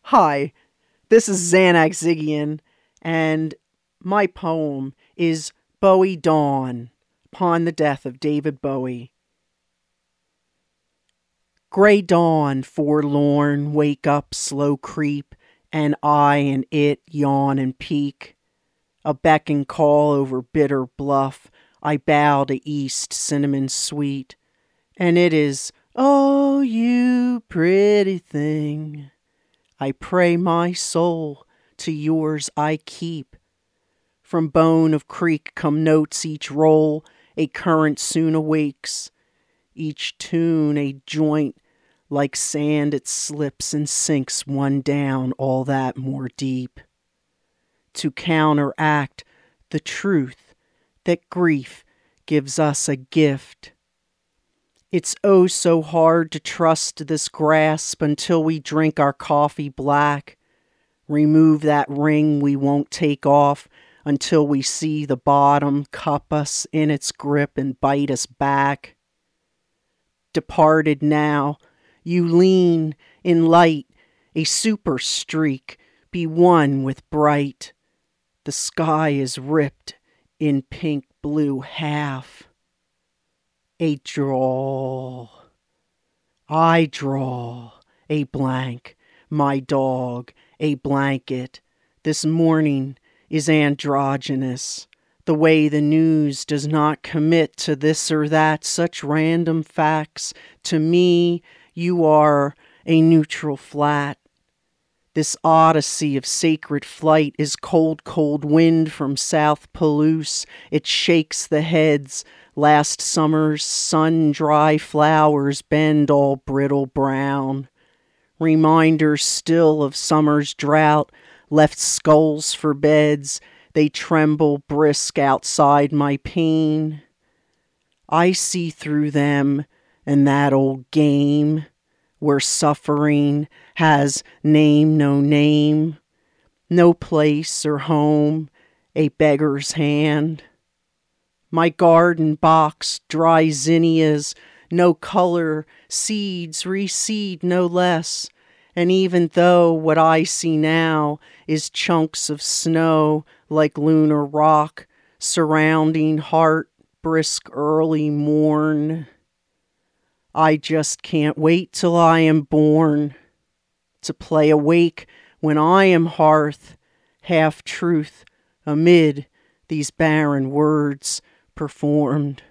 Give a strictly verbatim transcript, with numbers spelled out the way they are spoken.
Hi, this is Xanax Ziggian, and my poem is Bowie Dawn, upon the death of David Bowie. Grey dawn, forlorn, wake up, slow creep, and I and it yawn and peak. A beck and call over bitter bluff, I bow to east, cinnamon sweet, and it is, oh, you pretty thing. I pray my soul to yours I keep. From bone of creek come notes each roll, a current soon awakes. Each tune a joint, like sand it slips and sinks one down all that more deep. To counteract the truth that grief gives us a gift. It's oh so hard to trust this grasp until we drink our coffee black. Remove that ring we won't take off until we see the bottom cup us in its grip and bite us back. Departed now, you lean in light, a super streak, be one with bright. The sky is ripped in pink blue half. A draw. I draw a blank, my dog, a blanket. This morning is androgynous. The way the news does not commit to this or that, such random facts. To me, you are a neutral flat. This odyssey of sacred flight is cold, cold wind from South Palouse. It shakes the heads. Last summer's sun-dry flowers bend all brittle brown. Reminders still of summer's drought, left skulls for beds. They tremble brisk outside my pain. I see through them and that old game where suffering has name no name, no place or home, a beggar's hand. My garden box, dry zinnias, no color, seeds reseed no less. And even though what I see now is chunks of snow like lunar rock, surrounding heart, brisk early morn, I just can't wait till I am born to play awake when I am hearth, half truth amid these barren words performed.